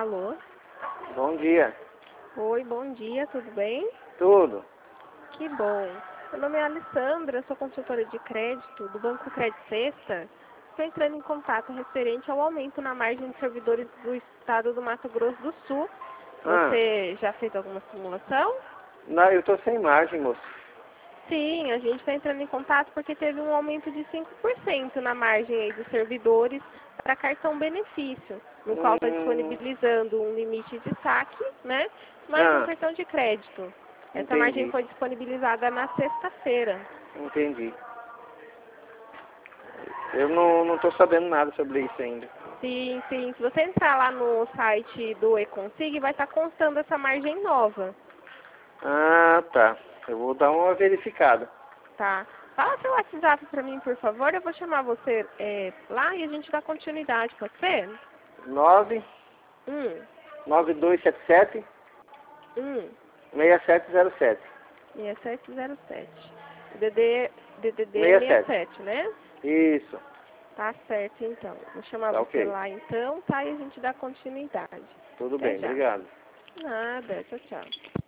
Alô? Bom dia. Oi, bom dia, tudo bem? Tudo. Que bom. Meu nome é Alessandra, sou consultora de crédito do Banco Crédito Sexta. Estou entrando em contato referente ao aumento na margem de servidores do estado do Mato Grosso do Sul. Você já fez alguma simulação? Não, eu tô sem margem, moço. Sim, a gente está entrando em contato porque teve um aumento de 5% na margem aí dos servidores para cartão benefício, no qual está disponibilizando um limite de saque, né? Mais um cartão de crédito. Essa margem foi disponibilizada na sexta-feira. Entendi. Eu não tô sabendo nada sobre isso ainda. Sim, sim. Se você entrar lá no site do eConsig, vai estar constando essa margem nova. Ah, tá. Eu vou dar uma verificada. Tá. Fala seu WhatsApp para mim, por favor. Eu vou chamar você lá e a gente dá continuidade, pode ser? 9277 6707. 6707. DDD 67, né? Isso. Tá certo, então. Vou chamar Tá você ok. lá, então, tá? E a gente dá continuidade. Tudo Até bem, já. obrigado. Nada. Tchau, tchau.